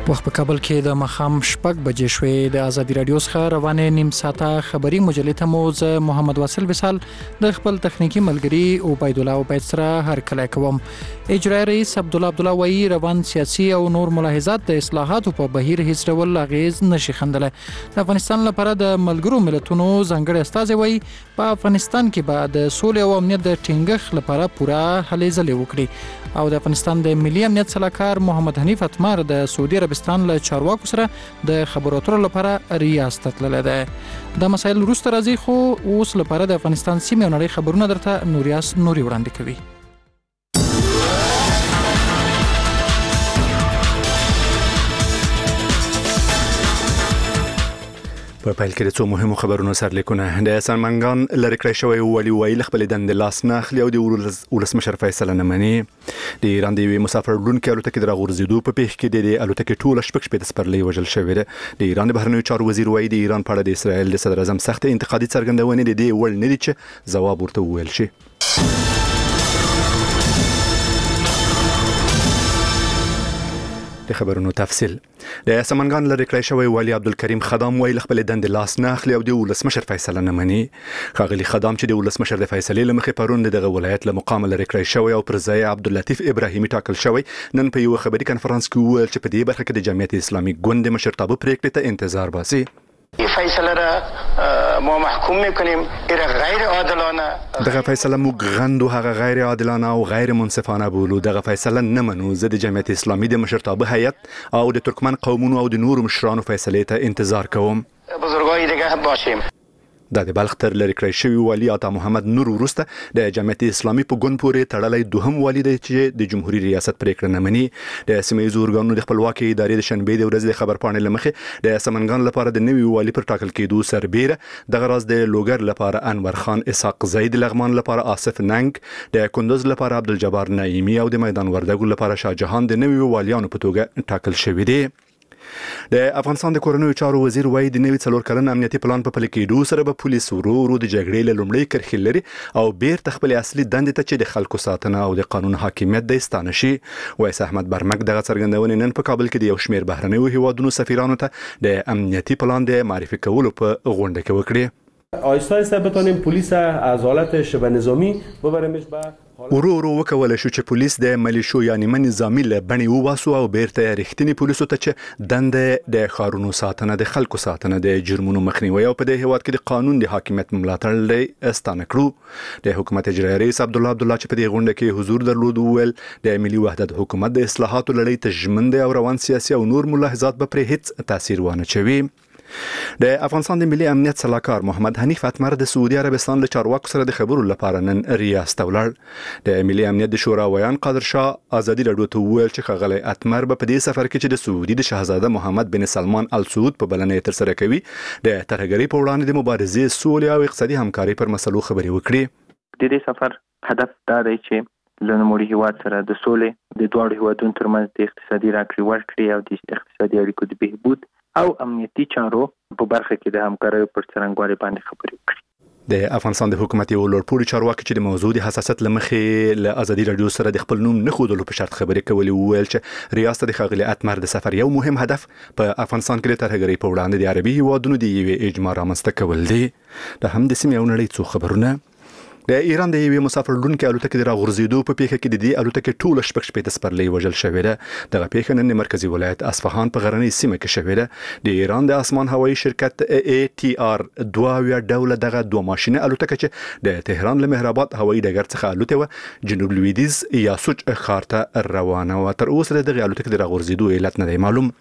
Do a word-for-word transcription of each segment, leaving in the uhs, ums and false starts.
وخت په کابل کې د مخام شپږ بجې شوې. د ازادي رادیو څخه روانې نیم ساعته خبري مجلې ته مو زه محمد واصل وصال د خپل تخنیکی ملګری عبید الله عبید سره هرکلی کوم. اجرایي رئیس عبدالله عبدالله وایي روان سیاسي او نور ملاحظات د اصلاحاتو په بهیر هیڅ ډول اغیز نشي ښندلی. د افغانستان لپاره د ملګرو ملتونو ځانګړی استازی وایي په افغانستان کې به د سولې او امنیت د ټینګښت لپاره پوره هلې ځلې وکړي. او د افغانستان د ملي امنیت سلاکار محمد حنیف اتمر د سعودي عربستان له چارواکو سره د خبرو اترو لپاره ریاض ته تللی دی. دا مسایل وروسته راځي، خو اوس لپاره د افغانستان سیمې او نړۍ خبرونه درته نوریاس نوري وړاندې کوي. په پیل کې د څو مهمو خبرونو سرلیکونه. د سمنګان لرې کړی شوی والي وایي له خپلې دندې لاس نه اخلي او د ولسمشر فیصله نه مني. د ایران د یوې مسافر وړونکې الوتکې د راغورځېدو په پیښ کې د الوتکې ټوله شپږ شپېته سپرلۍ وژل شوې ده. د ایران د بهرنیو چارو وزیر وایي د ایران په اړه د اسرائیل د صدر اعظم سخت انتقادي څرګندونې د دې وړ نه دي چې ځواب ورته وویل شي. د خبرونو تفصیل. د سمنګان لرې کړی شوی والي عبدالکریم خدام وایي له خپلې دندې لاس نه اخلي او د ولسمشر فیصله نه مني. ښاغلي خدام چې د ولسمشر د فیصلې له مخې پرون دغه ولایت له مقامه لرې کړی شوی او پر ځای عبداللطیف ابراهیمي ټاکل شوی، نن په یو خبري کنفرانس کې وویل چې په دې برخه کې د جمعیت اسلامي ګوند مشرتابه پریکړې ته انتظار باسي. این فیصله را ما محکوم میکنیم این غیر عادلانه. دغه فیصله موږ غند او هغه غیر عادلانه او غیر منصفانه بولو. دغه فیصله نه منو. زه د جمعیت اسلامي د مشرتابه هیئت او د ترکمن قومونو او د نورو مشرانو فیصلې ته انتظار کوم. بزرگای دیگه باشیم. دا د بلخ تر لرې کړی شوی والي عطا محمد نور وروسته د جمعیت اسلامي په ګوند پورې تړلی دوهم والي دی چې د جمهوریت ریاست پریکړه نه مني. د سیمه ییزو ارګانونو د خپلواکۍ ادارې د شنبې د ورځې د خبرپاڼې له مخې د سمنګان لپاره د نوي والي پر ټاکل کېدو سربیره دغه راز د لوګر لپاره انور خان اسحاق زید، لغمان لپاره آصف ننګ، د کندوز لپاره عبدالجبار نعیمي او د میدان وردګو لپاره شاه جهان د نوي والیانو په توګه ټاکل شوي دي. د افغانستان د کورنیو چارو وزیر وایي د نوي څلور کلن امنیتي پلان په پلي کېدو سره به پولیس ورو ورو د جګړې له لومړۍ کرښې لري او بیرته خپلې اصلي دندې ته چې د خلکو ساتنه او د قانون حاکمیت دی ستانه شي. وایس احمد برمک دغه څرګندونې نن په کابل کې د یو شمېر بهرنیو هیوادونو سفیرانو ته د امنیتي پلان د معرفي کولو په غونډه کې وکړي. آهسته آهسته بتونیم پلیس از حالت شبه نظامی ببریمش به ورو ورو وکولای شو چې پولیس د ملیشو یا نیمه نظامي له بڼې وباسو او بیرته رښتینی پولیسو ته چې دنده د ښارونو ساتنه، د خلکو ساتنه، د جرمونو مخنیوي او په دې هیواد کې د قانون د حاکمیت ملاتړ لري ستانه کړو. د حکومت اجرایي رئیس عبدالله عبدالله چې په دې غونډه کې حضور درلود وویل د ملي وحدت حکومت د اصلاحاتو لړۍ ته ژمن دی او روان سیاسي او نور ملاحظات به پرې هیڅ تاثیر ونه چوي. د افغانستان د ملي امنیت سلاکار محمد حنیف اتمر د سعودي عربستان له چارواکو سره د خبرو لپاره نن ریاض ته ولاړ. د ملي امنیت د شورا ویان قادر شاه ازادي رادیو ته وویل چې ښاغلی اتمر به په دې سفر کې چې د سعودي د شاهزاده محمد بن سلمان ال سعود په بلنه یې ترسره کوي د ترهګرۍ په وړاندې د مبارزې، سولې او اقتصادي همکارۍ پر مسلو خبرې وکړي. د دې سفر هدف دا دی چې له نوموړي هیواد سره د سولې د دواړو هیوادونو ترمنځ د اقتصادي راکړې ورکړې او د اقتصادي اړیکو د بهبود او امنیتي چارو په برخه کې د همکارۍ پر څرنګوالي باندې خبرې وکړي. د افغانستان د حکومت یو لوړپوړي چارواکي چې د موضوع د حساسیت له مخې له ازادي رادیو سره د خپل نوم نه ښودلو په شرط خبرې کولې وویل چې ریاست د ښاغلي اتمر د سفر یو مهم هدف په افغانستان کې د ترهګرۍ په وړاندې د عربي هیوادونو د یوې اجماع رامنځته کول دي. د هم د سیمې او نړۍ څو خبرونه. د ایران د یوې مسافر وړونکې الوتکې د راغورځېدو په پیښه کې د دې الوتکې ټوله شپږ شپېته سپرلۍ وژل شوې ده. دغه پیښه نن د مرکزي ولایت اصفهان په غرنۍ سیمه کې شوې ده. د ایران د اسمان هوایي شرکت ای ټي آر دوه اویا ډوله دغه دوه ماشینه الوتکه چې د تهران له مهرآباد هوایي ډګر څخه الوتې وه جنوب لویدیځ یاسوج ښار ته روانه وه. تر اوسه د دغې الوتکې د راغورځېدو علت نه دی معلوم.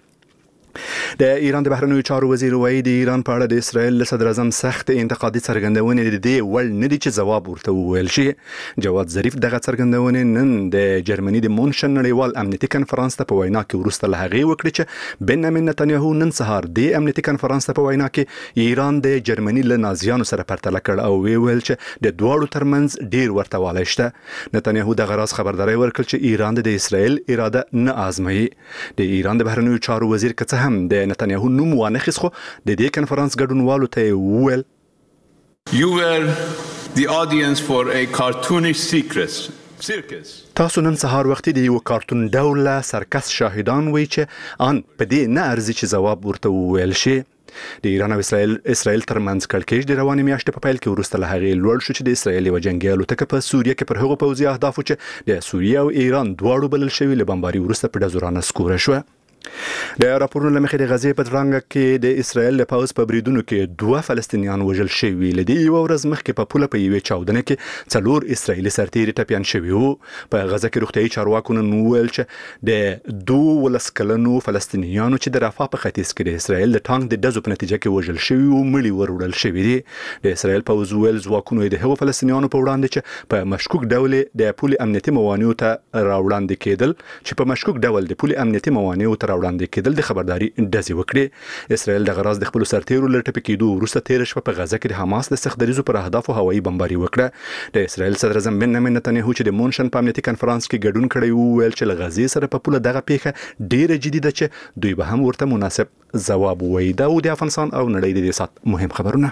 د ایران د بهرنیو چارو وزیر وایي د ایران په اړه د اسرائیل له صدر اعظم سخت انتقادي څرګندونې د دې وړ نه دي چې ځواب ورته وویل شي. جواد ظریف دغه څرګندونې نن د جرمني د مونشن نړیوال امنیتي کنفرانس ته په وینا کې وروسته له هغې وکړي چې بنیامین نتنیاهو نن سهار د امنیتي کنفرانس ته په وینا کې ایران د جرمني له نازیانو سره پرتله کړ او ویل چې د دواړو ترمنځ ډیر ورته والی شته. نتنیاهو دغه راز خبرداری ورکړ چې ایران د اسرائیل اراده نه آزمایي. د ایران د بهرنیو چارو وزیر که څه هم د نتنیاهو نوم وانخیست خو د دې کنفرانس ګډونوالو ته وویل You were the audience for a cartoonish secret تاسو نن سهار وختي د یو کارتون ډوله سرکس شاهدان وی چې ان په دې نه ارزي چې جواب ورته وویل شي. د ایران او اسرائیل اسرائیل ترمنځ کړکېچ د روانې میاشتې په پیل کې وروسته له هغې لوړ شو چې د اسرائیل یو جنگي الوتکه په سوریه کې پر هغو پوځي اهدافو چې د سوریه او ایران دواړو بلل شوي له بمباري وروسته په ډزورانه سکوره شوه. د راپورونو له مخې د غزې په ترانګه کې د اسرائیل له پوځ په بریدونو کې دوه فلسطینیان وژل شوي. له دې یوه ورځ مخکې په پوله په یوې چاودنه کې څلور اسرائیلي سرتیري ټپیان شوي وو. په غزه کې روغتیایي چارواکو نن وویل چې د دوولس کلنو فلسطینیانو چې د رافح په ختیځ کې د اسرائیل د ټانک د ډزو په نتیجه کې وژل شوي وو مړي ور وړل شوي دي. د اسرائیل پوځ وویل ځواکونو یې د هغو فلسطینیانو په وړاندې چې په مشکوک ډول د پولې امنیتي موانعو ته راوړاندې کېدل چې په مشکوک ډول د پولې امنیتي موانعو ته راوړاندې کېدل د خبرداري ډزې وکړي. اسرائیل د غراز د خپل سرتیرو له ټپي کېدو وروسته تیر شپه په غزه کې د حماس د سخت دریزو پر اهدافو هوایي بمباري وکړه. د اسرائیل صدر اعظم بنیامین نتنیاهو چې د مونشن په امنیتي کنفرانس کې ګډون کړی وو ویل چې له غزې سره په پوله دغه پیښه ډیره جدي ده چې دوی به هم ورته مناسب ځواب ووایي. دا و د افغانستان او نړۍ د دې سات مهم خبرونه.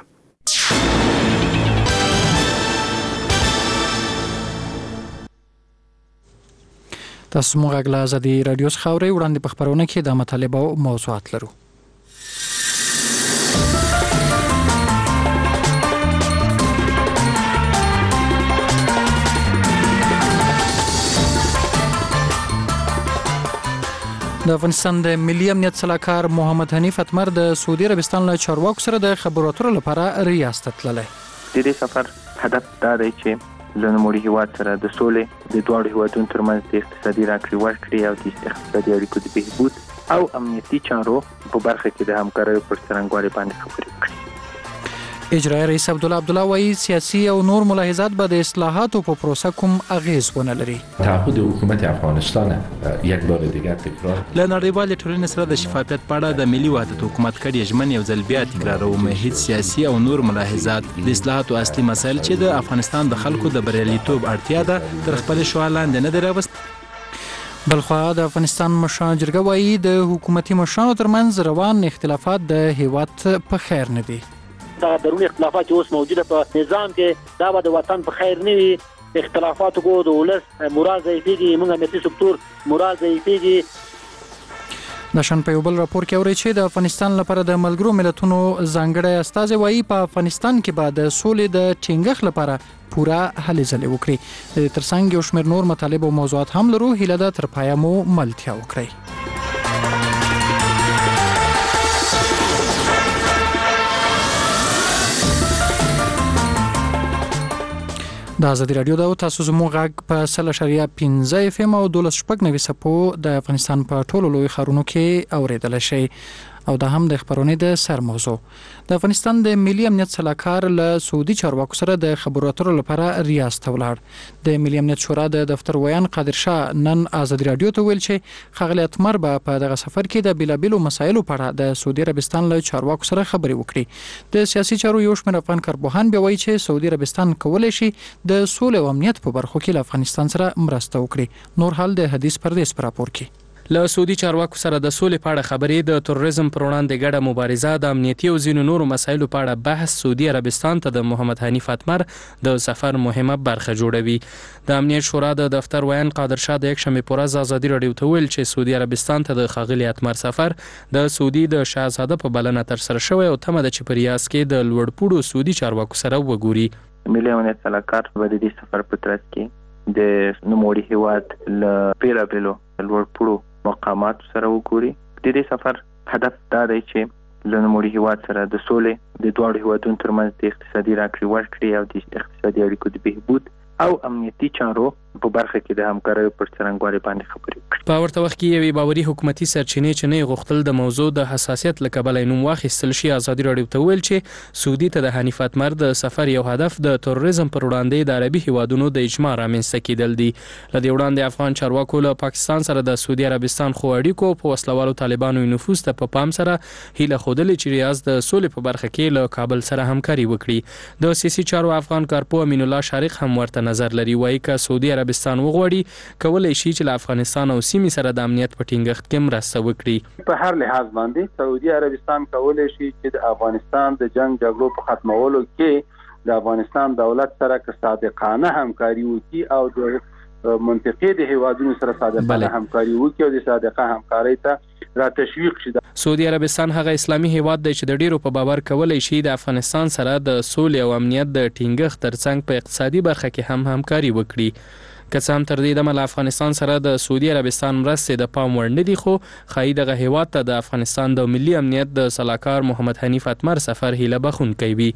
تاسو موږ غلا ازادي رادیو څخه اورئ. وړاندې په خبرونه کې د مطالب او موضوعات لرو. د افغانستان د ملي امنیت سلاکار محمد حنیف اتمر د سعودي عربستان له چارواکو سره د خبرو اترو لپاره ریاض ته تللی. د دې سفر هدف دا دی چې له نوموړي هیواد سره د سولې د دواړو هیوادونو ترمنځ د اقتصادي راکړې ورکړې او د اقتصادي اړیکو د بهبود او امنیتي چارو په برخه کې د همکاریو پر څرنګوالي باندې خبرې وکړي. اجرایي رئیس عبدالله عبدالله وایي سیاسي او نور ملاحظات به د اصلاحاتو په پروسه کوم اغیز ونه لري. تعهد حکومت افغانستان یک بار دیگر تکرار له نړیوالې ټولنې سره د شفافیت په اړه د ملي وحدت حکومت کړي ژمن یو ځل بیا تکراروم. هیڅ سیاسي او نور ملاحظات د اصلاحاتو اصلي مسایل چې د افغانستان د خلکو د بریالیتوب اړتیا ده تر خپل شعار لاندې نه دی راوست. بلخوا د افغانستان مشران جرګه وایي د حکومتي مشرانو ترمنځ روان اختلافات د هیواد په خیر نه دي. دا دروني اختلافات چې اوس موجوده په نظام کې دا به د وطن په خیر نه وي. اختلافاتو کو د ولس مراد ځای پیږي، موږ امنیتي سکتور مراد ځای پیږي. د شان په یو بل راپور کې اوري چې د افغانستان لپاره د ملګرو ملتونو ځانګړی استازی وایي په افغانستان کې به د سولې د ټینګښت لپاره پوره هلې ځلې وکړي. د ترڅنګ یو شمېر نور مطالب او موضوعات هم لرو. هیله ده تر پایه مو ملتیا وکړئ. د ازادي رادیو د تاسو زموږ غږ په سل اشاریه پنځه اف ام او دولس شپږ نوي سپو د افغانستان په ټولو لوی ښارونو کې اوریدل شي. او دا هم د خبرونې د سر موضوع. د افغانستان د ملي امنیت سلاکار له سعودي چارواکو سره د خبرو اترو لپاره ریاض ته ولاړ. د ملي امنیت شورا د دفتر ویان قادر شاه نن ازادي رادیو ته ویل چې ښاغلی اتمر به په دغه سفر کې د بیلابیلو مسایلو په اړه د سعودي عربستان له چارواکو سره خبرې وکړي. د سیاسي چارو یو شمېر افغان کارپوهان بیا وایي چې سعودي عربستان کولی شي د سولې او امنیت په برخو کې له افغانستان سره مرسته وکړي. نور حال د حدیث پردیس پر راپور کې. له سعودي چارواکو سره د سولې په اړه خبرې، د تروریزم پر وړاندې ګډه مبارزه، د امنیتي او ځینو نورو مسایلو په اړه بحث سعودي عربستان ته د محمد حنیف اتمر د سفر مهمه برخه جوړوي. د امنیت شورا د دفتر ویان قادر شاه د یک شنبې په ورځ ازادي رادیو ته ویل چې سعودي عربستان ته د ښاغلي اتمر سفر د سعودي د شاهزاده په بلنه ترسره شوی او تمه ده چې په ریاض کې د لوړپوړو سعودي چارواکو سره وګوري. ملي امنیت سلاکار به د دې سفر په ترڅ کې د نوموړي هیواد له بیلابیلو لوړپوړو مقامات سره وګوري. د دې سفر هدف دا دی چې له نوموړي هیواد سره د سولې د دواړو هیوادونو ترمنځ د اقتصادي راکړې ورکړې او د اقتصادي اړیکو د بهبود او امنیتي چارو په برخه کې د همکاریو پر څرنګوالي باندې خبرې وکړي. په ورته وخت کې یوې باوري حکومتي سرچینې چې نه غوښتل د موضوع د حساسیت له کبله نوم واخیستل شي، ازادي رادیو ته ویل چې سعودي ته د حنیف اتمر د سفر یو هدف د تروریزم پر وړاندې د عربي هیوادونو د اجماع رامنځته کېدل دي. له دې وړاندې افغان چارواکو له پاکستان سره د سعودي عربستان خو اړیکو په وسلوالو طالبانو نفوذ ته په پام سره هیله ښودلې چې ریاض د سولې په برخه کې له کابل سره همکاري وکړي. د سیاسي چارو افغان کارپو امین الله شارق هم ورته نظر لري. وایي که سعودي عربستان وغواړي کولای شي چې له افغانستان او سیمې سره د امنیت په ټینګښت کې مرسته وکړي. په هر لحاظ باندې سعودي عربستان کولای شي چې د افغانستان د جنگ جګړو په ختمولو کې د افغانستان دولت سره که صادقانه همکاري وکړي او د منطقې د هیوادونو سره صادقانه همکاري وکړي او د صادقه همکارۍ ته را تشویق شي. سعودي عربستان هغه اسلامي هیواد دی چې د ډیرو په باور کولای شي د افغانستان سره د سولې او امنیت د ټینګښت ترڅنګ په اقتصادي برخه کې هم همکاري وکړي. که څه هم تر دې دمه له افغانستان سره د سعودي عربستان مرستې د پام وړ نه دي، خو ښایي دغه هیواد ته د افغانستان د ملي امنیت د سلاکار محمد حنیف اتمر سفر هیله بخښونکی وي.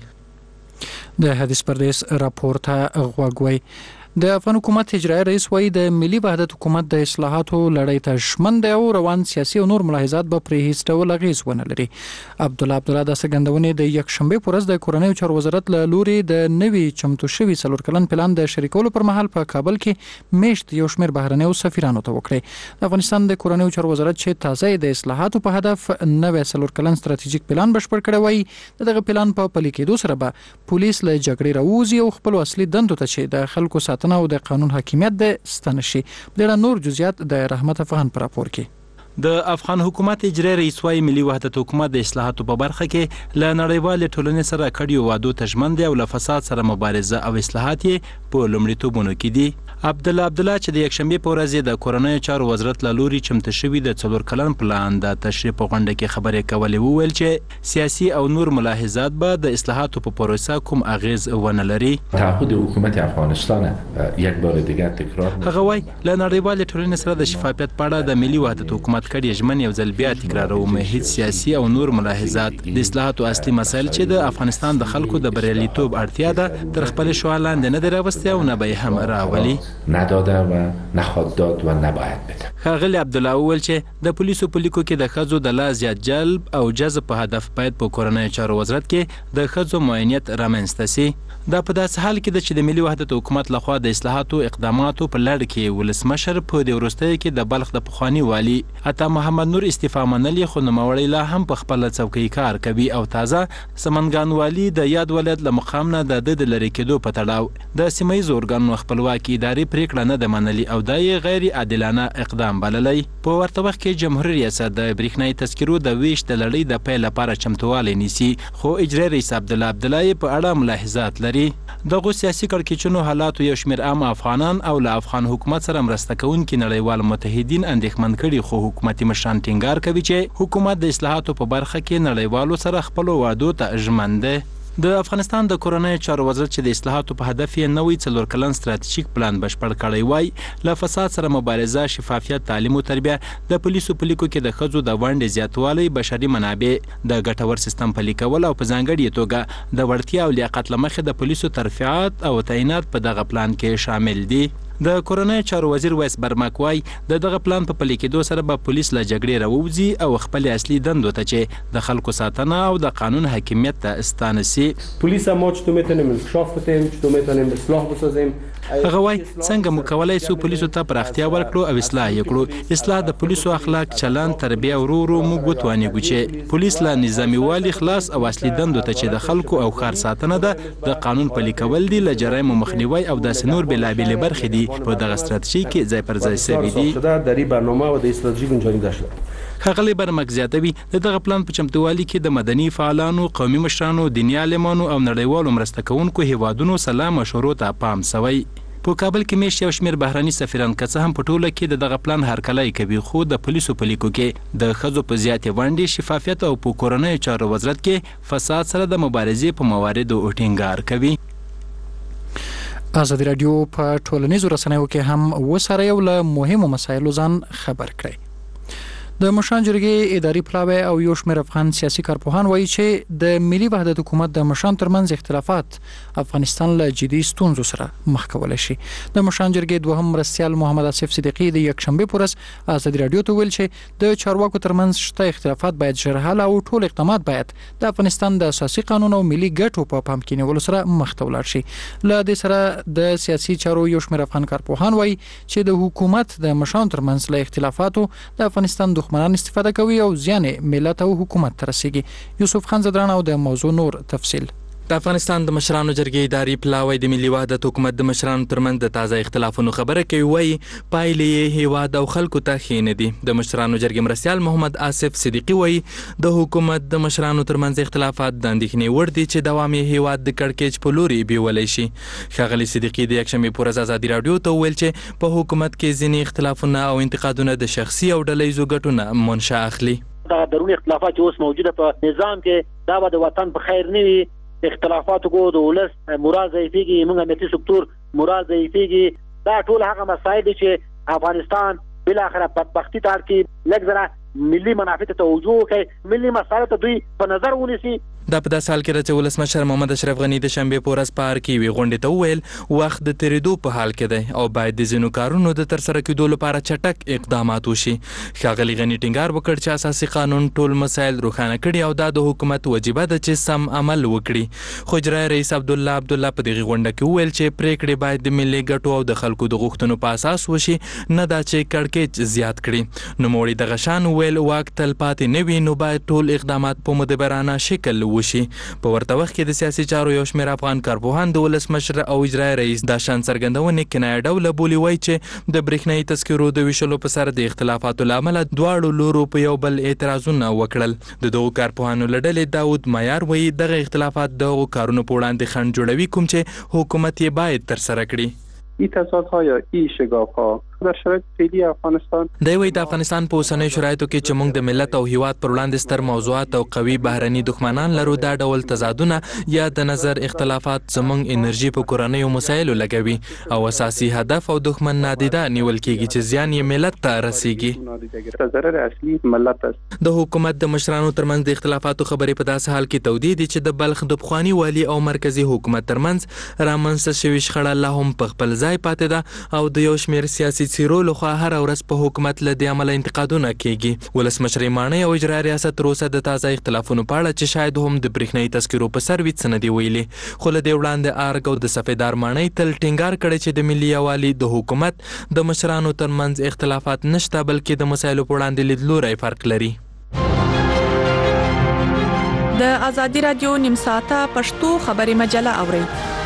د حدیث پردیس راپور ته غوږ وئ. د افغان حکومت اجرایي رئیس وایي د ملي وحدت حکومت د اصلاحاتو لړۍ ته ژمن دی او روان سیاسي او نور ملاحظات به پرې هیڅ ډول اغېز ونه لري. عبدالله عبدالله د څرګندونې د یکشنبې په ورځ د کورنیو چارو وزارت له لوري د نوي چمتو شوي څلور کلن پلان د شریکولو پر مهال په کابل کې میشت یو شمېر بهرنیو سفیرانو ته وکړي. د افغانستان د کورنیو چارو وزارت چې تازه د اصلاحاتو په هدف نوی څلور کلن ستراتیژیک پلان بشپړ کړی وایي دغه پلان په پلي کېدو سره به پولیس له جګړې راووځي او خپل اصلي دندو ته چې د خلکو ساتنه او د قانون حاکمیت د ستنه شي. بل نور جزئیات د رحمت افغان پر راپور کې. د افغان حکومت اجرایي رئیس وايي ملي وحدت حکومت د اصلاحاتو په برخه کې له نړیوالې ټولنې سره کډیو وعدو ته ژمن دی او له فساد سره مبارزه او اصلاحات یې په لومړیتوبونو کې دي. عبدالله عبدالله چې د یکشنبې په ورځ د کورنیو چارو وزارت له لوري چمتو شوي د څلور کلن پلان د تشریح په غونډه کې خبرې کولې، وویل چې سیاسي او نور ملاحظات به د اصلاحاتو په پروسه کوم اغیز ونه لري. تعهد حکومت افغانستان یک بار دیگر تکرار میشه. هغه وايي له نړیوالې ټولنې سره د شفافیت په اړه د ملي وحدت حکومت کډې ژمن یو ځل بیا تکراروم. هیڅ سیاسي او نور ملاحظات د اصلاحاتو اصلي مسایل چې د افغانستان د خلکو د بریالیتوب اړتیا ده تر خپل شعار لاندې نه دی راوستي او نه به هم راولي. نداده و نخواد داد و نباید بده. ښاغلي عبدالله وویل چې د پولیسو په لیکو کې د ښځو د لا زیات جلب او جذب په هدف باید په کورنیو چارو وزارت کې د ښځو معاینیت رامنځته سي. دا په داسې حال کې ده چې د ملي وحدت حکومت لخوا د اصلاحاتو اقداماتو په لړ کې ولسمشر په دې وروستیو کې د بلخ د پخواني والي عطا محمد نور استعفا منلې، خو نوموړی لا هم په خپله څوکۍ کار کوي او تازه سمنګان والي د یاد ولایت له مقام نه د ده د لرې کېدو په تړاو د سیمه ییزو ارګانونو خپلواکي ادارې پرېکړه نه ده منلې او دا یې غیر عادلانه اقدام بللی. په ورته وخت کې جمهوري ریاست د برېښنایي تذکرو د ویش د لړۍ د پیل لپاره چمتووالی نیسي، خو اجرایي رئیس عبدالله عبدالله یې په اړه ملاحظات لري. دغو سیاسي کړکېچونو حالاتو یو شمېر عام افغانان او له افغان حکومت سره مرسته کوونکي نړیوال متحدین اندېښمن کړي، خو حکومتي مشران ټینګار کوي چې حکومت د اصلاحاتو په برخه کې نړیوالو سره خپلو وعدو ته ژمن دی. د افغانستان د کورنیو چارو وزارت چې د اصلاحاتو په هدف یې نوی څلور کلن ستراتیژیک پلان بشپړ کړی وای، له فساد سره مبارزه، شفافیت، تعلیم او تربیه، د پولیسو په لیکو کې د ښځو د ونډې زیاتوالی، بشري منابع، د ګټور سیستم پلي کول او په ځانګړې توګه د وړتیا او لیاقت له مخې د پولیسو ترفیعات او تعینات په دغه پلان کې شامل دي. د کورنیو چارو وزیر ویس برمک وای د دغه پلان په پلي کېدو سره به پولیس له جګړې راووځي او خپل اصلي دندو ته چې د خلکو ساتنه او د قانون حاکمیت ته استانه سي. پلیس ما چطور میتونیم انکشاف بدیم، چطور میتونیم اصلاح بسازیم. هغه وای څنګه مو کولای سو پولیسو ته پراختیا ورکړو او اصلاح یې کړو. اصلاح د پولیسو اخلاق، چلند، تربیه ورو ورو موږ وتوانیږو چې پولیس له نظامي والي خلاص او اصلي دندو ته چې د خلکو او ښار ساتنه ده، د قانون پلي کول دي، له جرایمو مخنیوي او داسې نور بېلابېلې برخې دي په دغه ستراتیژي کې ځای پر ځای شوي دي. در این برنامه و د استراتژی گنجانیده شده. ښاغلی برمک زیاتوي د دغه پلان په چمتووالي کې د مدني فعالانو، قومي مشرانو، دیني عالمانو او نړیوالو مرسته کوونکو هیوادونو سلا مشورو ته پام سوی. په کابل کې میشت یو شمېر بهرني سفیران که څه هم په ټوله کې د دغه پلان هرکلی کوي، خو د پولیسو په لیکو کې د ښځو په زیاتې ونډې، شفافیت او په کورنیو چارو وزارت کې فساد سره د مبارزې په مواردو ټینګار کوي. ازادي راډیو په ټولنیزو رسنیو کې هم وسره یو له مهمو مسایلو ځان خبر کړی. د مشران جرګې اداري پلاوی او یو شمېر افغان سیاسي کارپوهان وایي چې د ملي وحدت حکومت د مشران ترمنځ اختلافات افغانستان له جدي ستونزو سره مخ کولی شي. د مشران جرګې دوهم مرستیال محمد آصف صدیقي د یکشنبې په ورځ ازادي راډیو ته ویل چې د چارواکو ترمنځ شته اختلافات باید ژر حل او ټول اقدامات باید د افغانستان د اساسي قانون او ملي ګټو په پام کې نیولو سره مخ ته ولاړ شي. له دې سره د سیاسي چارو یو شمېر افغان کارپوهان وایي چې د حکومت د مشرانو ترمنځ له اختلافاتو د افغانستان دښمنان استفاده کوي او زیان ملت او حکومت ته رسیږي. یوسف خان زدران او د موضوع نور تفصیل. د افغانستان د مشرانو جرګې اداري پلاوی د ملي وحدت حکومت د مشرانو ترمنځ د تازه اختلافونو خبره کوي، وایي پایلې یې هیواد او خلکو ته ښې نه دي. د مشرانو جرګې مرستیال محمد آصف صدیقي وایي د حکومت د مشرانو ترمنځ اختلافات د اندېښنې وړ دي چې دوام یې هیواد د کړکېچ په لوري بیولی شي. ښاغلي صدیقي د یکشنبې په ورځ ازادي راډیو ته وویل چې په حکومت کې ځینې اختلافونه او انتقادونه د شخصي او ډلهییزو ګټو نه منشأ اخلي. دا دروني اختلافات چې اوس موجوده په نظام کې دا به د وطن په خیر نه وي. اختلافاتو کو د ولس مراد ضعیفیږي، موږ امنیتي سکتور مراد ضعیفیږي. دا ټول هغه مسایل دي چې افغانستان بل اخره بدبختی ته اړ کې لږ ځله ملي منافع ته توجه کوي، ملي مسایل ته دوی په نظر ونیسي. دا په داسې حال کې ده چې ولسمشر محمد اشرف غني د شنبې په ورځ په ار کې یوې غونډې ته وویل وخت د تېرېدو په حال کې دی او باید د ځینو کارونو د ترسره کېدو لپاره چټک اقدامات وشي. ښاغلي غني ټینګار وکړ چې اساسي قانون ټول مسایل روښانه کړي او دا د حکومت وجیبه ده چې سم عمل وکړي. خو اجرایي رئیس عبدالله عبدالله په دغې غونډه کې وویل چې پریکړې باید د ملي ګټو او د خلکو د غوښتنو په اساس وشي، نه دا چې کړکېچ زیات کړي. نوموړي دغه شان وویل واک تل پاتې نه وي، نو باید ټول اقدامات په مدبرانه شکل وشي. په ورته وخت کې د سیاسي چارو یو شمېر افغان کارپوهان د ولسمشر او اجرایي رئیس دا شان څرګندونې کنایه ډوله بولي، وایي چې د برېښنایي تذکرو د ویشلو په سر د اختلافاتو له امله دواړو لورو په یو بل اعتراضونه وکړل. د دغو کارپوهانو له ډلې داود معیار وایي دغه اختلافات د هغو کارونو په وړاندې خنډ جوړوي کوم چې حکومت یې باید ترسره کړي. ای تضادها یا ای شگافها در شرایط فعلی افغانستان دی وایي د افغانستان په اوسنیو شرایطو کې چې موږ د ملت او هیواد پر وړاندې ستر موضوعات او قوي بهرني دښمنان لرو، دا ډول تضادونه یا د نظر اختلافات زموږ انرژي په کورنیو مسایلو لګوي او اساسي هدف او دښمن نادیده نیول کېږي چې زیان یې ملت ته رسیږي. ضرر اصلي ملت است. د حکومت د مشرانو ترمنځ د اختلافاتو خبرې په داسې حال کې تودې دي چې د بلخ د پخواني والي او مرکزي حکومت ترمنځ رامنځته شوې شخړه لا هم په خپل ځای پاتې ده او د یو شمېر سیاسي څیرو لخوا هر ورځ په حکومت له دې امله انتقادونه کېږي. ولسمشر ماڼۍ او اجرایي ریاست تر اوسه د تازه اختلافونو په اړه چې شاید هم د برېښنایي تذکرو په سر وي څه نه دي ویلي. خو له دې وړاندې ارګ او د سفیدار ماڼۍ تل ټینګار کړی چې د ملي یووالي د حکومت د مشرانو ترمنځ اختلافات نشته، بلکې د مسایلو په وړاندې لیدلوری فرق لري. د ازادي راډیو نیم ساعته پښتو خبري مجله اورئ.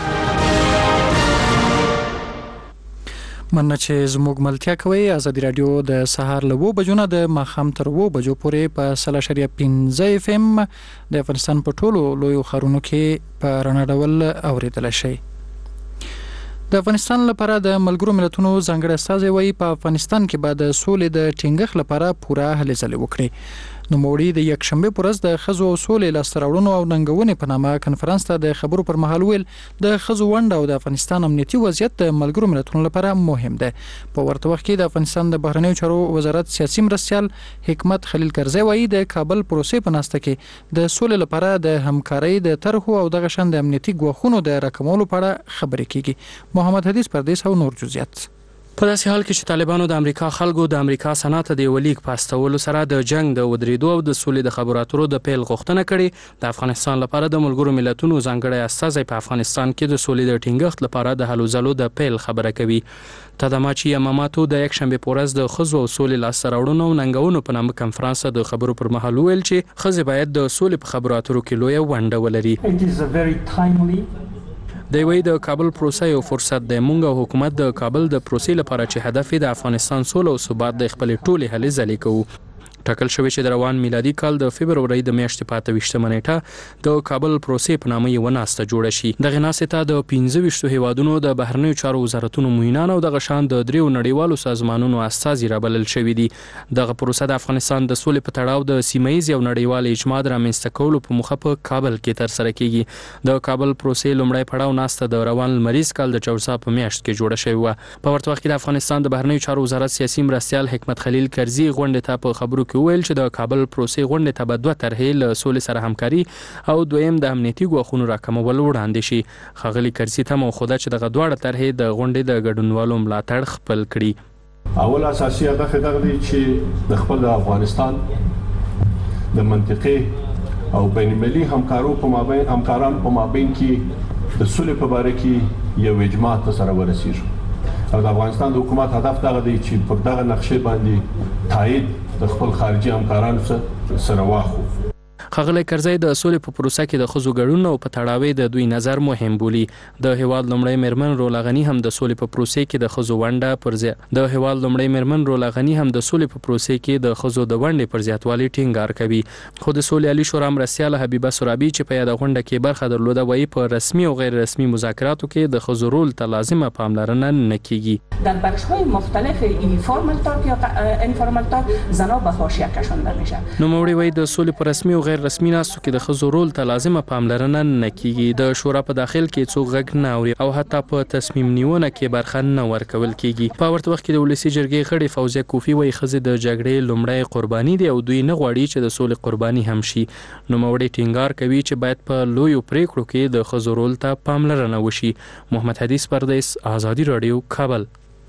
مننه چې زموږ ملتیا کوي. ازادي راډیو د سهار له اوه بجو نه د ماښام تر اوه بجو پورې په سل اشاریه پنځه اف ام د افغانستان په ټولو لویو ښارونو کې په رڼا ډول اوریدلی شئ. د افغانستان لپاره د ملګرو ملتونو ځانګړی استازی وایي په افغانستان کې به د سولې د ټینګښت لپاره پوره هلې ځلې وکړي. نوموړي د یکشنبې په ورځ د ښځو او سولې لاسته راوړنو او ننګونې په نامه کنفرانس ته د خبرو پر مهال ویل د ښځو ونډه او د افغانستان امنیتي وضعیت د ملګرو ملتونو لپاره مهم ده. په ورته وخت کې د افغانستان د بهرنیو چارو وزارت سیاسي مرستیال حکمت خلیل کرزی وایي د کابل پروسې په ناسته کې د سولې لپاره د همکارۍ د طرحو او دغه شان د امنیتي ګواښونو د راکمولو په اړه خبرې کیږي. محمد حدیث پردیس او نور جزئیات. په داسې حال کې چې طالبانو د امریکا خلکو د امریکا سنات د یو لیک په استولو سره د جنگ د ودرېدو او د سولې د خبرو اترو د پیل غوښتنه کړې، د افغانستان لپاره د ملګرو ملتونو ځانګړی استازی په افغانستان کې د سولې د ټینګښت لپاره د هلو ځلو د پیل خبره کوي. تاداماچی یاماماتو د یکشنبې په ورځ د ښځو او سولې لاسته راوړنو او ننګونو په نامه کنفرانس د خبرو پر مهال ویل چې ښځې باید د سولې په خبرو اترو کې لویه ونډه ولري. دی وایي د کابل پروسه یو فرصت دی. موږ او حکومت د کابل د پروسې لپاره چې هدف یې د افغانستان سوله او ثبات د خپلې ټولې هلې ځلې کوو. ټاکل شوی چې د روان میلادي کال د فبرورۍ د میاشتې په اته ویشتمه نیټه د کابل پروسې په نامه یوه ناسته جوړه شي. دغې ناستې ته د پنځه ویشتو هیوادونو د بهرنیو چارو وزارتونو معینان او دغه شان د دریو نړیوالو سازمانونو استازي رابلل شوي دي. دغه پروسه د افغانستان د سولې په تړاو د سیمه ییز او نړیوال اعتماد رامنځته کولو په موخه په کابل کې ترسره کیږي. د کابل پروسې لومړی پړاو ناسته د روان لمریز کال د چوسا په میاشت کې جوړه شوې وه. په ورته وخت کې د افغانستان د بهرنیو چارو وزارت سیاسي مرستیال حکمت خلیل کرزي غونډې ته په خبرو کې ویل چې د کابل پروسې غونډې ته به دوه طرحې له سولې سره همکاري او دویم د امنیتي ګواښونو راکمول وړاندې شي. ښاغلي کرزي ته موخوده چې دغه دواړه طرحې د غونډې د ګډونوالو ملاتړ خپل کړي. اول اساسي هدف دغه دی چې د خپل افغانستان د منطقې او بین المللي همکارو په مابین همکارانو په مابین کې د سولې په باره کې یو اجماع ته سره ورسیږي. او د افغانستان د حکومت هدف دغه دی چې پر دغه نقشې باندې تایید د خپل خارجي همکارانو سره واخلو. ښاغلی کرزی د سولې په پروسه کې د ښځو ګډون او په تړاو د دوی نظر مهم بولي. د هیواد لومړی میرمن رولا غني هم د سولې په پروسه کې د ښځو ونډه پر ځای د هیواد لومړی میرمن رولا غني هم د سولې په پروسه کې د ښځو د ونډې پر زیاتوالي ټینګار کوي. خو د سولې عالی شورا مرستیاله حبیبه سرابي چې په یاده غونډه کې برخه درلوده وایي په رسمي او غیر رسمي مذاکراتو کې د ښځو رول ته لازمه پاملرنه نه کیږي. در بخش‌های مختلف اینفورمال تاک یا انفورمال تاک زنا به حاشیه کشانده میشه. نوموړي وایي د سولې په رسمي او غیر رسمي ناستو کې د ښځو رول ته لازمه پاملرنه نه کیږي. د شورا په داخل کې څوک غږ نه اوري او حتی په تصمیم نیونه کې برخه نه ورکول کیږي. په ورته وخت کې د ولسی جرګې غړي فوزیه کوفی وایي ښځې د جګړې لومړی قرباني دي او دوی نه غواړي چې د سولې قرباني هم شي. نوموړي ټینګار کوي چې باید په لویو پریکړو کې د ښځو رول ته پاملرنه وشي. محمد حدیث پردیس، آزادی رادیو، کابل.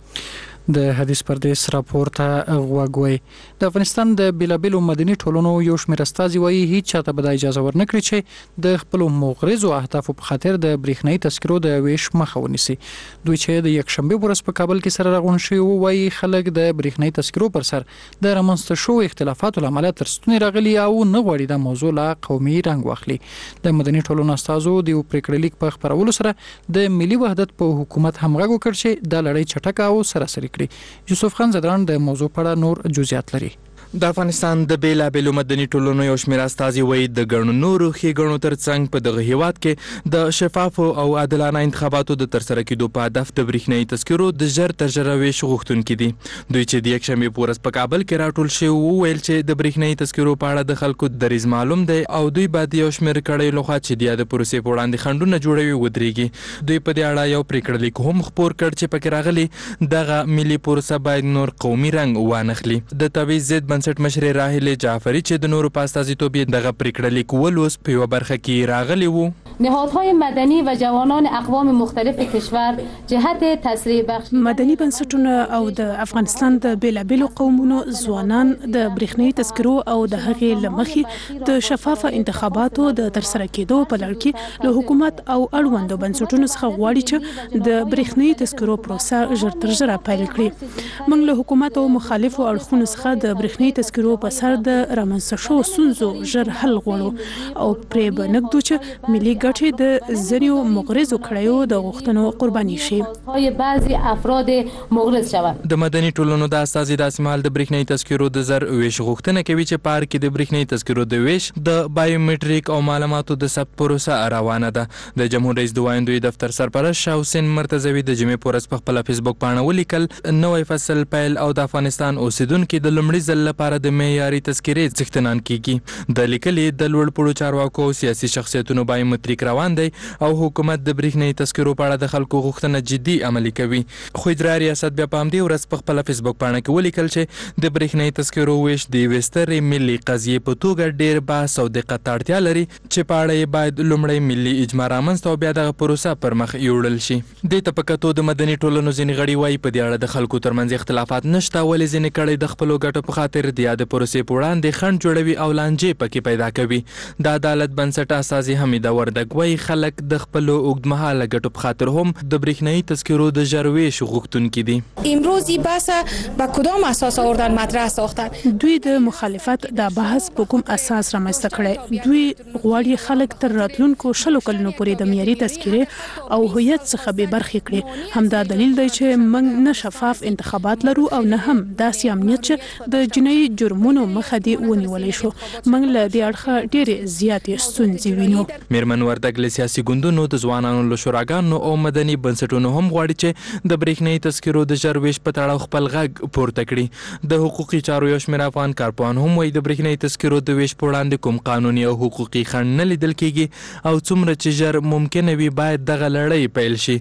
د حدیث پردیس راپور ته غوږ وای. د افغانستان د بیلابیلو مدني ټولنو یو شمېر استازي وایي هیڅ چاته به اجازه ورنکړي چې د خپل مغرضو اهدافو په خاطر د برېښنايي تذکرو د ویش مخه ونیسي. دوی چې د یکشنبه ورځ په کابل کې سره راغون شوي وایي خلک د برېښنايي تذکرو پر سر د رامنځته شوو اختلافاتو له امله تر ستوني راغلي او نه غواړي د موضوع لا قومي رنګ واخلي. د مدني ټولنو استازو د یو پریکړه لیک په خپرولو سره د ملي وحدت په حکومت همغږ وکړ چې د لړۍ چټک او سراسري یوسف خان زدران د موضوع په اړه نور جزئیات لري. د افغانستان د بیلابیلو مدني ټولنو یو شمېر استازي وایي د ګڼو نورو ښېګڼو ترڅنګ په دغه هیواد کې د شفافو او عادلانه انتخاباتو د ترسره کېدو په هدف د برېښنايي تذکرو د ژر تر ژره ویش غوښتونکي دي. دوی چې د یکشنبې په ورځ په کابل کې راټول شوي وویل چې د برېښنايي تذکرو په اړه د خلکو دریځ معلوم دی او دوی باید د یو شمېر کړیو لخوا چې د یادې پروسې په وړاندې خنډونه جوړوي ودرېږي. دوی په دې اړه یو پریکړه لیک هم خپور کړ چې پکې راغلي دغه ملي پروسه باید نور قومي رنګ وانخلي. د تبعیض ضد بنسټ مشر راهیل جعفری چې د نورو په استازیتوب دغه پریکړه لیک ولوست په یوه برخه کې راغلی وو. نهادهای مدنی و جوانان اقوام مختلف کشور جهت تسریع بخش مدني بنسټونه او د افغانستان د بیلابیلو قومونو ځوانان د برېښنايي تذکرو او د هغې له مخې د شفافه انتخاباتو د ترسره کېدو په لړ کې له حکومت او اړوندو بنسټونو څخه غواړي چې د برېښنايي تذکرو پروسه ژر تر ژره پیل کړي. موږ له حکومت او مخالفو اړخونو څخه د برېښنايي تذکرو په سر د رامنځته شوو ستونزو ژر حل غواړو او پرې به نږدو چې ملي ګټې د ځینو مغرضو کړیو د غوښتنو قرباني شي. بعضی افراد مغرض شوند. د مدني ټولنو د استازي داسې مهال د برېښنايي تذکرو د زر ویش غوښتنه کوي چې په هر کې د برېښنايي تذکرو د ویش د بایومټریک او معلوماتو د ثبت پروسه روانه ده. د جمهور رئیس د وایندوی دفتر سرپرست شاه حسین مرتضوي د جمعې په ورځ په خپله فیسبوک پاڼه ولیکل نوی فصل پیل او د افغانستان اوسیدونکي د لومړي ځل لپاره د معیاري تذکرې څښتنان کیږي. د لیکلې د لوړپوړو چارواکو او سیاسي شخصیتونو بایومټریک روان دی او حکومت د برېښنايي تذکرو په اړه د خلکو غوښتنه جدي عملي کوي. خو اجرا ریاست بیا په همدې ورځ په خپله فیسبوک پاڼه کې ولیکل چې د برېښنايي تذکرو ویش د یوې سترې ملي قضیې په توګه ډېر بحث او دقت ته اړتیا لري چې په اړه یې باید لومړی ملي اجماع رامنځته او بیا دغه پروسه پر مخ یوړل شي. دې ته په کتو د مدني ټولنو ځینې غړي وایي په دې اړه د خلکو ترمنځ اختلافات نشته ولې ځینې کړۍ د خپلو ګټو په خاطر د یادې پروسې په وړاندې خنډ جوړوي او لانجې پکې پیدا کوي. د عدالت بنسټ استازي حمیده وردګ وایي خلک د خپلو اوږدمهاله ګټو په خاطر هم د برېښنايي تذکرو د ژر ویش غوښتونکي دي. امروز این بحث با کدام اساس آوردن مطرح ساختن؟ دوی د مخالفت د بحث په کوم اساس رامنځته کړی؟ دوی غواړي خلک تر راتلونکو شلو کلونو پورې د معیاري تذکرې او هویت څخه بې برخې کړي. همدا دلیل دی چې موږ نه شفاف انتخابات لرو او نه هم داسې امنیت چې د جنایي جرمونو مخه دې ونیولی شو. موږ له دې اړخه ډېرې زیاتې ستونزې وینو. میرمن وردګ له سیاسي ګوندونو د ځوانانو له شوراګانو او مدني بنسټونو هم غواړي چې د برېښنايي تذکرو د ژر ویش په تړاو خپل غږ پورته کړي. د حقوقي چارو یو شمېر افغان کارپوهان هم وایي د برېښنايي تذکرو د ویش په وړاندې کوم قانوني او حقوقي خنډ نه لیدل کېږي او څومره چې ژر ممکنه وي باید دغه لړۍ پیل شي.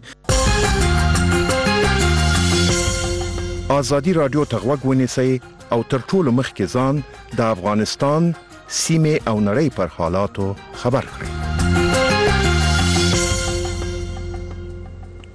آزادي رادیو ته غوږ ونیسئ او تر ټولو مخکې ځان د افغانستان سیمې او نړۍ پر حالاتو خبر کړئ.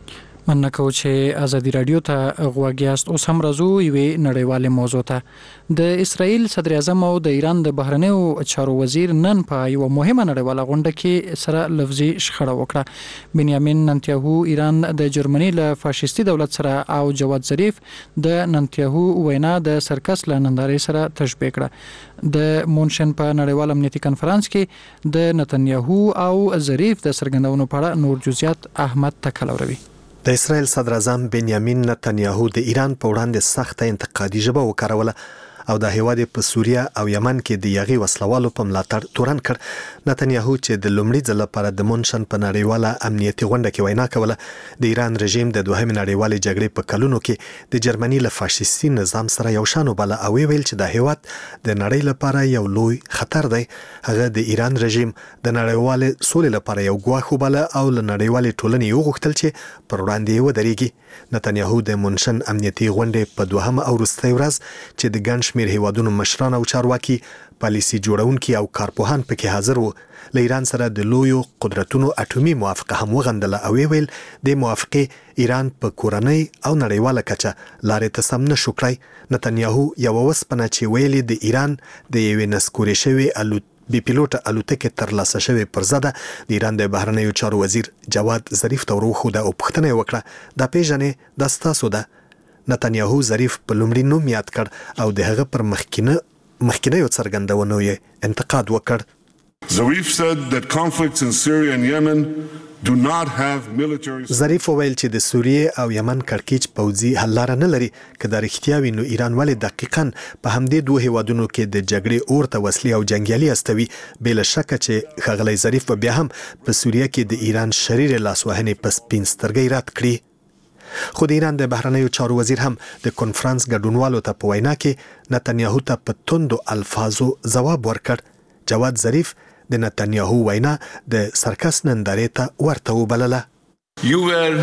مننه کوم چې ازادي رادیو ته غوږیاست. اوس هم راځو یوې نړیوالې موضوع ته. د اسرائیل صدر اعظم او د ایران د بهرنیو چارو وزیر نن په یو مهمه نړیواله غونډه کې سره لفظي شخړه وکړه. بنیامین نتنیاهو ایران د جرمني له فاشیستي دولت سره او جواد ظریف د نتنیاهو وینا د سرکس له نندارې سره تشبیه کړه. د مونشن په نړیوال امنیتي کنفرانس کې د نتنیاهو او ظریف د سرګندونو په اړه نور جزئیات احمد تکلوروي. د اسرائیل صدر اعظم بنیامین نتنیاهو د ایران په وړاندې سخته انتقادي ژبه وکاروله او د هیواد په سوریه او یمن کې د یغي وسلوالو په ملاتړ تورن کړ. نتنیاهو چې د لومړي ځل لپاره د مونشن په نړیواله امنیتي غونډه کې وینا کوله، د ایران رژیم د دوهمې نړیوالې جګړې په کلونو کې د جرمني له فاشیستي نظام سره یو شان وبله او ویل چې د هیواد د نړۍ لپاره یو لوی خطر دی. هغه د ایران رژیم د نړیوالې سولې لپاره یو ګواښ وبله او له نړیوالې ټولنې وغوښتل چې پر وړاندې ودرېږي. نتنیاهو د مونشن امنیتي غونډې په دوهمه او وروستۍ ورځ چې د ګڼ شمېر هیوادونو مشران او چارواکي، پالیسي جوړونکي او کارپوهان پکې حاضر وو، له ایران سره د لویو قدرتونو اټومي موافقه هم وغندله او ویل د موافقه ایران په کورنۍ او نړیواله کچه لارې ته سم نشو کړی. نتنیاهو یو وسپنه چې ویلي د ایران د یوې نسکورې شوې الوت بي پیلوټه الوتکې ترلاسه شوې پر ضد د ایران د بهرنیو چارو وزیر جواد ظریف ته وروښوده او پوښتنه یې وکړه دا پیژنې دا ستاسو ده. نتنیاهو ظریف په لومړي نوم یاد کړ او د هغه پر مخکینه مخکینیو څرګندونو یې انتقاد وکړ. Zarif said that conflicts in Syria and Yemen do not have military. ظریف وویل چې د سوریې او یمن کړکېچ پوځي حل لاره نه لري. که دا رښتیا وي نو ایران ولې دقیقاً په همدې دوه هیوادونو کې د جګړې اور ته وسلې او جنګیالي استوي؟ بې له شکه چې ښاغلی ظریف به بیا هم په سوریه کې د ایران شریرې لاسوهنې په سپین سترګۍ رد کړي. خو د ایران د بهرنیو چارو وزیر هم د کنفرانس ګډونوالو ته په وینا کې نتنیاهو ته په توندو الفاظو ځواب ورکړ. جواد ظریف د نتنیاهو وینا د سرکس نندارې ته ورته وبلله. You were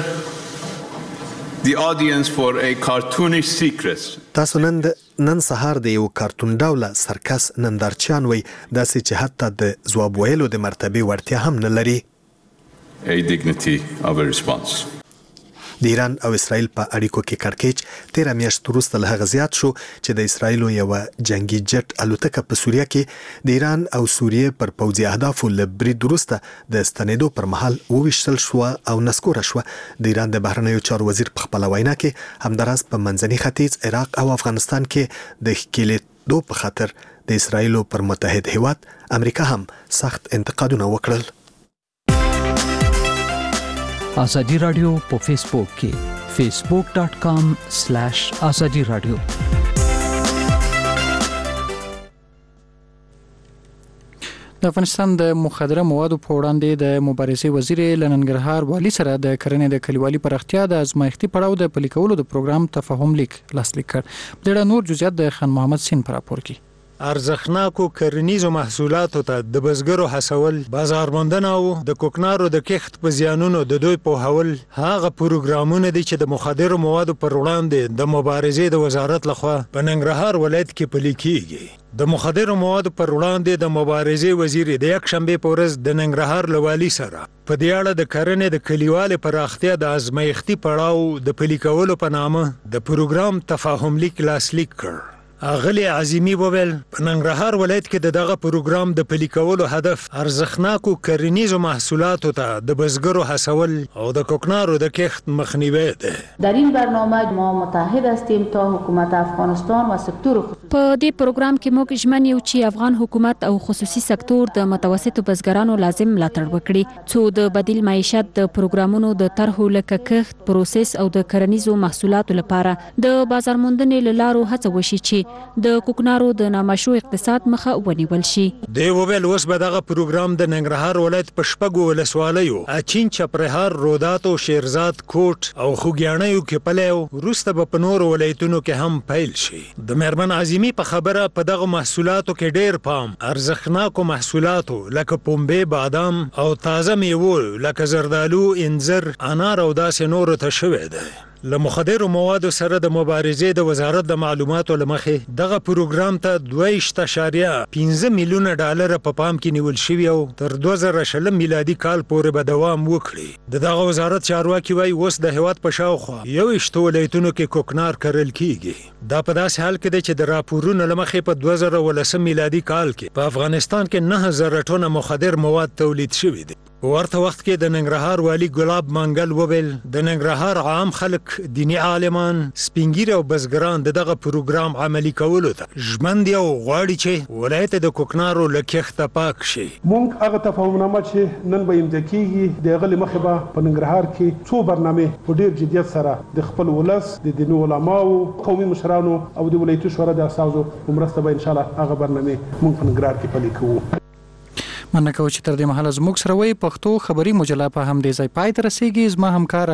the audience for a cartoonish secret. تاسو نن نن سهار د یو کارتون ډوله سرکس نندارچیان وي، داسې چې حتی د ځواب ویلو د مرتبې وړتیا هم نه لري. A dignity of a response. د ایران او اسرائیل په اړیکو کې کړکېچ تیره میاشت وروسته له هغه زیات شو چې د اسرائیلو یوه جنګي جټ الوتکه په سوریه کې د ایران او سوریې پر پوځي اهدافو له برید وروسته د ستنېدو پر مهال وویشتل شوه او نسکوره شوه. د ایران د بهرنیو چارو وزیر په خپله وینا کې همداراز په منځني ختیځ، عراق او افغانستان کې د ښکېلېدو په خاطر د اسرائیلو پر متحد هیواد امریکا هم سخت انتقادونه وکړل. ازادي رادیو په فیسبوک کې فیسبوک ډاٹ کام سلیش ازادي رادیو. د افغانستان د مخدره موادو په وړاندې د مبارزې وزیر لننګرهار والي سره د کرنې د کلیوالي پراختیا د ازمایښتي پړاو د پلي کولو د پروګرام تفاهم لیک لاسلیک کړ. د ډېر نور جزئیات د خان محمد سین پر راپور کې. ارزښتناکو کرنیزو محصولاتو ته د بزګرو هڅول، بازار موندنه او د کوکنارو د کښت په زیانونو د دوی پوهول هغه پروګرامونه دي چې د مخدرو موادو پر وړاندې د مبارزې د وزارت لخوا په ننګرهار ولایت کې پلي کیږي. د مخدرو موادو پر وړاندې د مبارزې وزیر د یک شنبه په ورځ د ننګرهار له والي سره په دې اړه د کرنې د کلیوالي پراختیا د ازمایښتي پړاو د پلي کولو په نامه د پروګرام تفاهم لیک لاسلیک کړ. اغلی عظیمی وویل په ننګرهار ولایت کې دغه پروګرام د پلي کولو هدف ارزښتناکو کرنیزو محصولاتو ته د بزګرو هڅول او د کوکنارو د کښت مخنیوی ده. در این برنامه ما متحد هستیم تا حکومت افغانستان و سکتور په دې پروګرام کې موږ ژمن یو چې افغان حکومت او خصوصي سکتور د متوسطو بزګرانو لازم ملاتړ وکړي څو د بدیل معیشت د پروګرامونو د طرحو لکه کښت، پروسس او د کرنیزو محصولاتو لپاره د بازار موندنې له لارو هڅه وشي چې د کوکنارو د نامشروع اقتصاد مخه ونیول شي. دی وویل اوس به دغه پروګرام د ننګرهار ولایت په شپږو ولسوالیو اچین، چپرهار، روداتو، شیرزاد، کوټ او خوږیاڼیو کې پلی او وروسته به په نورو ولایتونو کې هم پیل شي. د میرمن عظیمي په خبره په دغه محصولاتو کې ډیر پام ارزښتناکو محصولاتو لکه پنبې، بادام او تازه میوو لکه زردالو، انځر، انار او داسې نورو ته شوی دی. له مخدرو موادو سره د مبارزې د وزارت د معلوماتو لمخې دغه پروګرام ته دوه اشاریه پنځه میلیونه ډالر په پام کې نیول شوی او تر دوه زره شلم میلادي کال پورې به دوام وکړي. د دغه وزارت چارواکي وایي اوس د هیواد په شاوخوا یو شتو ولایتونو کې کوکنار کرل کیږي. دا په داسې حال کې دی چې د راپورونو لمخې په دوه زره ولسم میلادي کال کې په افغانستان کې نه زره ټنه مخدر مواد تولید شوي دي. په ورته وخت کې د ننګرهار والی ګلاب منګل وویل د ننګرهار عام خلک، دینی عالمان، سپینګیره او بزګران د دغه پروګرام عملي کولو ته ژمن دي او غواړي چې ولایت د کوکنارو له کښته پاک شي. مونږ هغه تفاهمنامه چې نن به امضا کیږي د هغې له مخې به په ننګرهار کې څو برنامې په ډېر جدیت سره د خپل ولس، د دیني علماو، قومي مشرانو او د ولایتي شورا د اساسو په مرسته به انشاءالله هغه برنامې مونږ په ننګرهار کې پلي کوو. مننه کوم چې تر دې مهاله زموږ سره وي. پښتو خبري مجله په همدې ځای پای ته رسیږي. زما همکار